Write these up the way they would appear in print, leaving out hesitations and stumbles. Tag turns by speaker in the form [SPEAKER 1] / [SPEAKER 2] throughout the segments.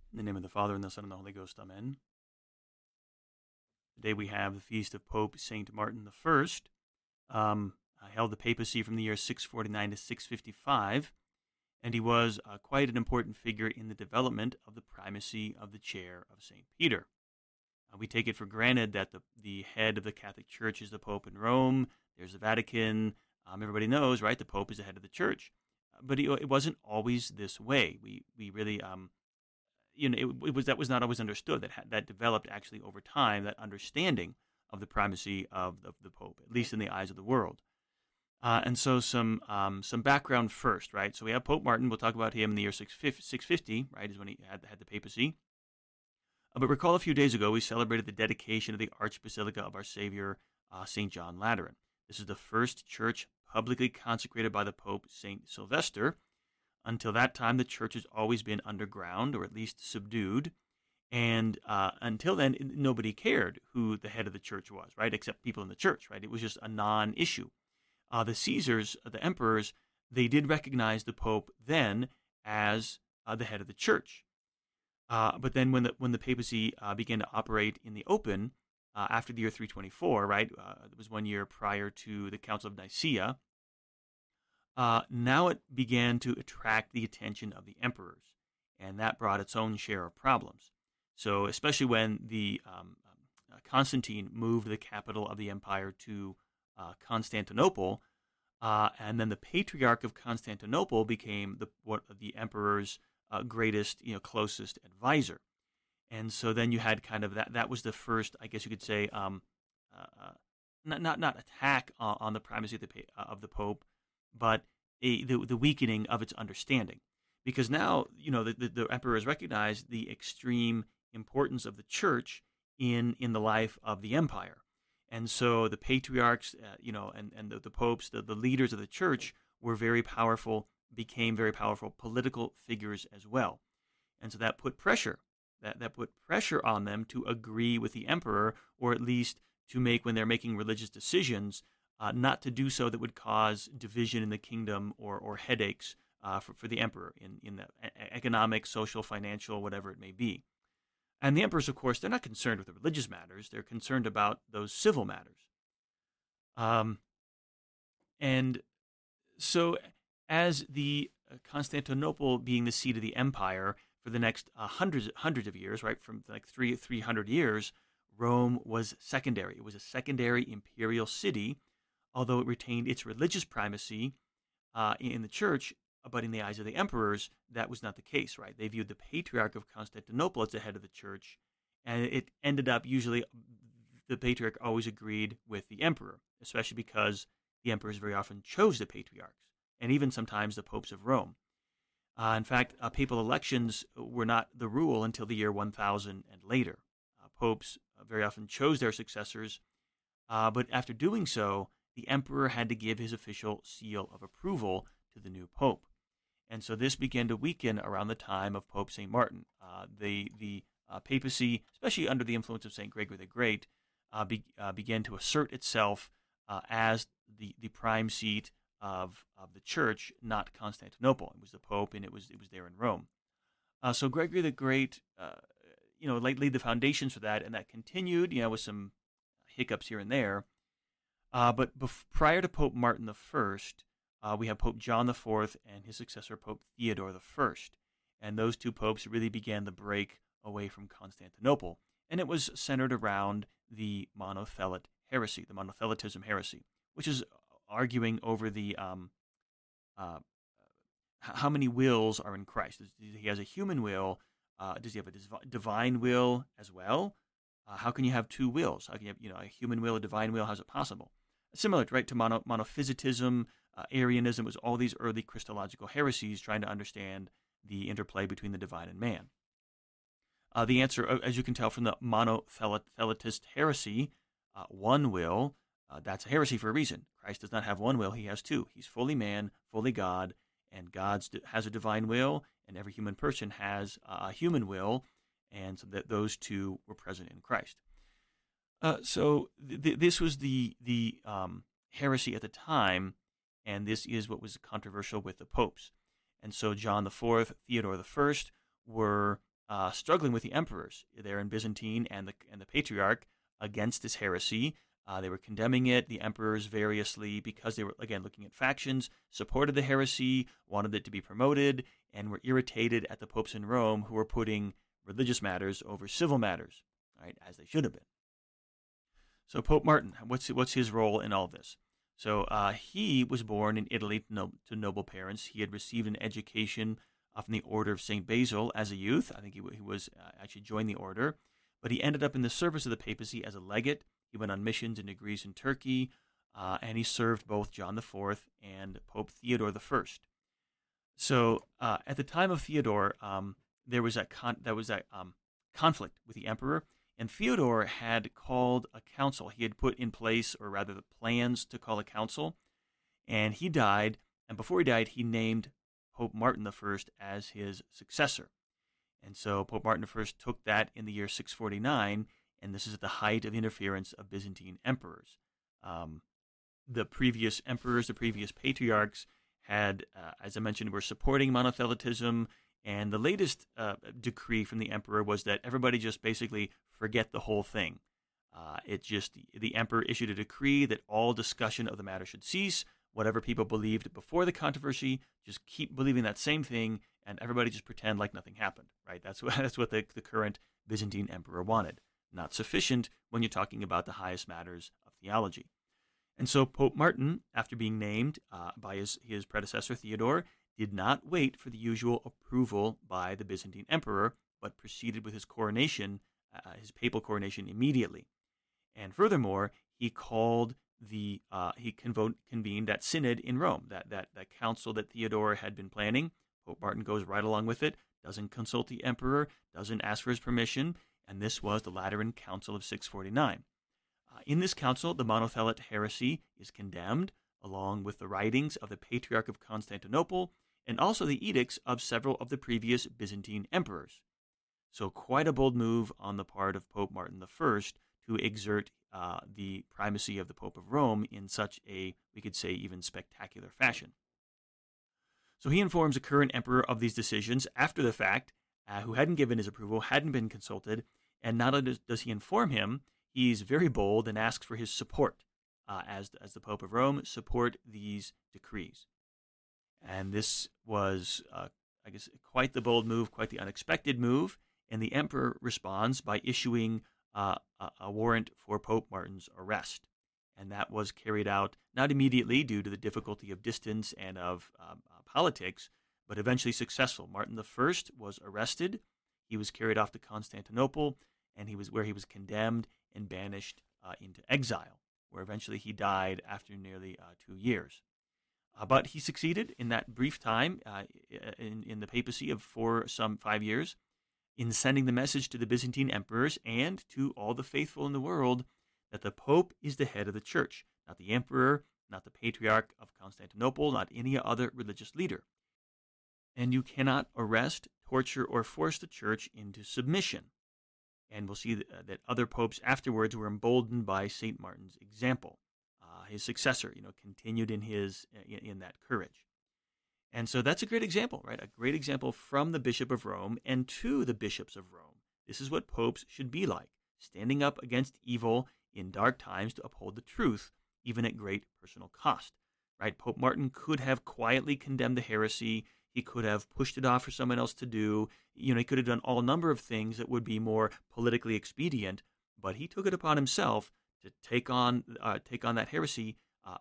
[SPEAKER 1] In the name of the Father, and the Son, and the Holy Ghost. Amen. Today we have the feast of Pope Saint Martin the First. Held the papacy from the year 649 to 655, and he was quite an important figure in the development of the primacy of the chair of Saint Peter. We take it for granted that the head of the Catholic Church is the Pope in Rome. There's the Vatican. Everybody knows, right? The Pope is the head of the Church, but it wasn't always this way. We really that was not always understood. That developed actually over time, that understanding of the primacy of the Pope, at least in the eyes of the world. And so some background first, right? So we have Pope Martin. We'll talk about him in the year 650, right, is when he had the papacy. But recall a few days ago, we celebrated the dedication of the Archbasilica of Our Savior, St. John Lateran. This is the first church publicly consecrated by the Pope, St. Sylvester. Until that time, the church has always been underground, or at least subdued. And until then, nobody cared who the head of the church was, right, except people in the church, right? It was just a non-issue. The Caesars, the emperors, they did recognize the Pope then as the head of the church. But then when the papacy began to operate in the open after the year 324, right, it was 1 year prior to the Council of Nicaea, now it began to attract the attention of the emperors, and that brought its own share of problems. So especially when the Constantine moved the capital of the empire to Constantinople, and then the Patriarch of Constantinople became the emperor's greatest, closest advisor. And so then you had kind of that was the first, I guess you could say, not attack on the primacy of the Pope, but the weakening of its understanding. Because now, the emperor has recognized the extreme importance of the church in the life of the empire. And so the patriarchs, and the popes, the leaders of the church became very powerful political figures as well. And so that put pressure. That put pressure on them to agree with the emperor, or at least to make, when they're making religious decisions, not to do so that would cause division in the kingdom or headaches for the emperor in the economic, social, financial, whatever it may be. And the emperors, of course, they're not concerned with the religious matters. They're concerned about those civil matters. And so as the Constantinople being the seat of the empire for the next hundreds of years, right, from like 300 years, Rome was secondary. It was a secondary imperial city, although it retained its religious primacy in the church. But in the eyes of the emperors, that was not the case, right? They viewed the Patriarch of Constantinople as the head of the church, and it ended up usually the Patriarch always agreed with the emperor, especially because the emperors very often chose the patriarchs, and even sometimes the popes of Rome. In fact, papal elections were not the rule until the year 1000 and later. Popes very often chose their successors, but after doing so, the emperor had to give his official seal of approval to the new pope. And so this began to weaken around the time of Pope St. Martin. The papacy, especially under the influence of St. Gregory the Great, began to assert itself as the prime seat of the church, not Constantinople. It was the Pope, and it was there in Rome. So Gregory the Great, laid the foundations for that, and that continued, with some hiccups here and there. But prior to Pope Martin the First, we have Pope John IV and his successor, Pope Theodore I. And those two popes really began the break away from Constantinople. And it was centered around the monothelite heresy, the monothelitism heresy, which is arguing over the how many wills are in Christ. He has a human will. Does he have a divine will as well? How can you have two wills? How can you have a human will, a divine will? How's it possible? Similar, right, to monophysitism, Arianism. Was all these early Christological heresies trying to understand the interplay between the divine and man. The answer, as you can tell from the monothelitis heresy, one will, that's a heresy for a reason. Christ does not have one will, he has two. He's fully man, fully God, and God has a divine will, and every human person has a human will, and so that those two were present in Christ. So this was the heresy at the time, and this is what was controversial with the popes. And so John IV, Theodore I were struggling with the emperors there in Byzantine and the patriarch against this heresy. They were condemning it. The emperors variously, because they were, again, looking at factions, supported the heresy, wanted it to be promoted, and were irritated at the popes in Rome who were putting religious matters over civil matters, right, as they should have been. So Pope Martin, what's his role in all of this? So he was born in Italy to noble parents. He had received an education from the Order of St. Basil as a youth. I think he was actually joined the order. But he ended up in the service of the papacy as a legate. He went on missions into Greece and Turkey, and he served both John IV and Pope Theodore I. So at the time of Theodore, there was that conflict with the emperor, and Theodore had called a council. He had put in place, or rather the plans to call a council, and he died. And before he died, he named Pope Martin I as his successor. And so Pope Martin I took that in the year 649, and this is at the height of the interference of Byzantine emperors. The previous emperors, the previous patriarchs had, as I mentioned, were supporting monothelitism, and the latest decree from the emperor was that everybody just basically forget the whole thing. The emperor issued a decree that all discussion of the matter should cease. Whatever people believed before the controversy, just keep believing that same thing, and everybody just pretend like nothing happened, right? That's what the current Byzantine emperor wanted. Not sufficient when you're talking about the highest matters of theology. And so Pope Martin, after being named by his predecessor Theodore, did not wait for the usual approval by the Byzantine emperor, but proceeded with his coronation, his papal coronation, immediately. And furthermore, he convened that synod in Rome, that council that Theodore had been planning. Pope Martin goes right along with it, doesn't consult the emperor, doesn't ask for his permission, and this was the Lateran Council of 649. In this council, the monothelite heresy is condemned, along with the writings of the Patriarch of Constantinople and also the edicts of several of the previous Byzantine emperors. So quite a bold move on the part of Pope Martin I to exert the primacy of the Pope of Rome in such a, we could say, even spectacular fashion. So he informs the current emperor of these decisions after the fact, who hadn't given his approval, hadn't been consulted, and not only does he inform him, he's very bold and asks for his support, as the Pope of Rome, support these decrees. And this was, I guess, quite the bold move, quite the unexpected move, and the emperor responds by issuing a warrant for Pope Martin's arrest. And that was carried out not immediately due to the difficulty of distance and of politics, but eventually successful. Martin I was arrested. He was carried off to Constantinople, and he was condemned and banished into exile, where eventually he died after nearly 2 years. But he succeeded in that brief time in the papacy for some 5 years in sending the message to the Byzantine emperors and to all the faithful in the world that the Pope is the head of the church, not the emperor, not the Patriarch of Constantinople, not any other religious leader. And you cannot arrest, torture, or force the church into submission. And we'll see that other popes afterwards were emboldened by St. Martin's example. His successor, continued in that courage. And so that's a great example, right? A great example from the Bishop of Rome and to the bishops of Rome. This is what popes should be like, standing up against evil in dark times to uphold the truth, even at great personal cost, right? Pope Martin could have quietly condemned the heresy. He could have pushed it off for someone else to do. He could have done all number of things that would be more politically expedient, but he took it upon himself to take on that heresy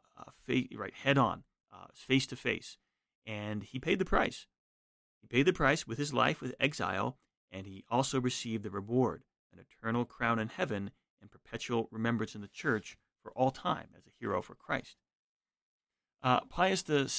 [SPEAKER 1] head on, face to face. And he paid the price. He paid the price with his life, with exile, and he also received the reward, an eternal crown in heaven and perpetual remembrance in the church for all time as a hero for Christ. Pius VII,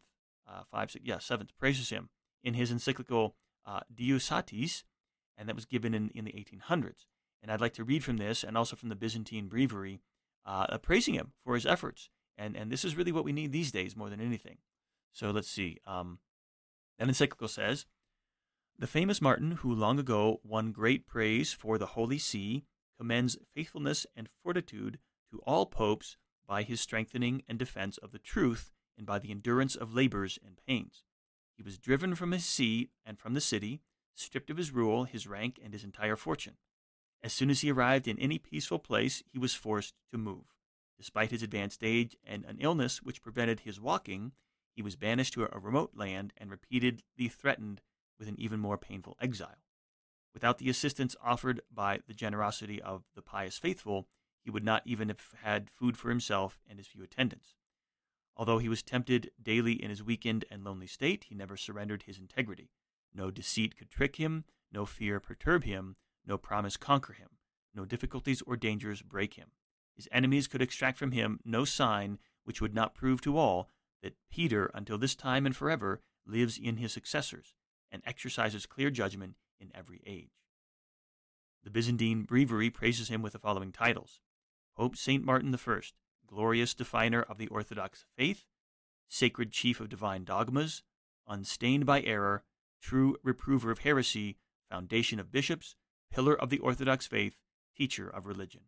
[SPEAKER 1] praises him in his encyclical Deus Satis, and that was given in the 1800s. And I'd like to read from this and also from the Byzantine Breviary, praising him for his efforts. And this is really what we need these days more than anything. So let's see. That encyclical says, "The famous Martin, who long ago won great praise for the Holy See, commends faithfulness and fortitude to all popes by his strengthening and defense of the truth and by the endurance of labors and pains. He was driven from his see and from the city, stripped of his rule, his rank, and his entire fortune. As soon as he arrived in any peaceful place, he was forced to move. Despite his advanced age and an illness which prevented his walking, he was banished to a remote land and repeatedly threatened with an even more painful exile. Without the assistance offered by the generosity of the pious faithful, he would not even have had food for himself and his few attendants. Although he was tempted daily in his weakened and lonely state, he never surrendered his integrity. No deceit could trick him, no fear perturb him, no promise conquer him, no difficulties or dangers break him. His enemies could extract from him no sign which would not prove to all that Peter, until this time and forever, lives in his successors and exercises clear judgment in every age. The Byzantine Breviary praises him with the following titles: Pope St. Martin I, glorious definer of the Orthodox faith, sacred chief of divine dogmas, unstained by error, true reprover of heresy, foundation of bishops, pillar of the Orthodox faith, teacher of religion.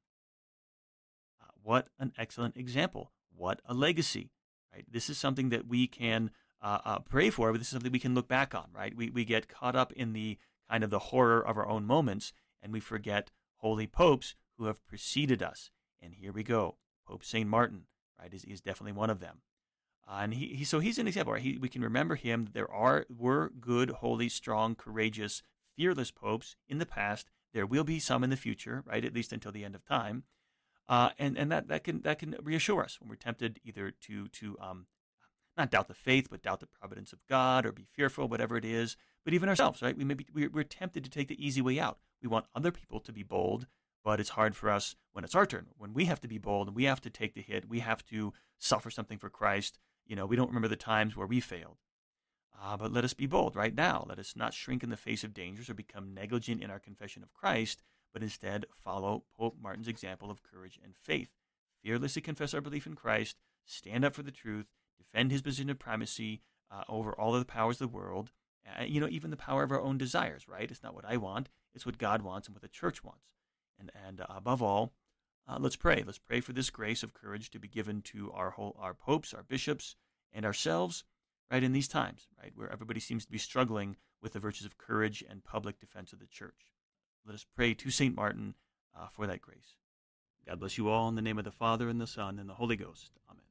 [SPEAKER 1] What an excellent example. What a legacy. Right? This is something that we can pray for, but this is something we can look back on. Right? We get caught up in the kind of the horror of our own moments, and we forget holy popes who have preceded us. And here we go. Pope St. Martin, right, is definitely one of them. And so he's an example. Right? We can remember him. There were good, holy, strong, courageous, fearless popes in the past. There will be some in the future, right? At least until the end of time. And that can reassure us when we're tempted either to not doubt the faith, but doubt the providence of God, or be fearful, whatever it is. But even ourselves, right? We're tempted to take the easy way out. We want other people to be bold, but it's hard for us when it's our turn. When we have to be bold and we have to take the hit, we have to suffer something for Christ. We don't remember the times where we failed. But let us be bold right now. Let us not shrink in the face of dangers or become negligent in our confession of Christ, but instead follow Pope Martin's example of courage and faith. Fearlessly confess our belief in Christ, stand up for the truth, defend his position of primacy over all of the powers of the world, even the power of our own desires, right? It's not what I want, it's what God wants and what the church wants. And above all, let's pray. Let's pray for this grace of courage to be given to our popes, our bishops, and ourselves, right, in these times, right, where everybody seems to be struggling with the virtues of courage and public defense of the church. Let us pray to St. Martin for that grace. God bless you all in the name of the Father, and the Son, and the Holy Ghost. Amen.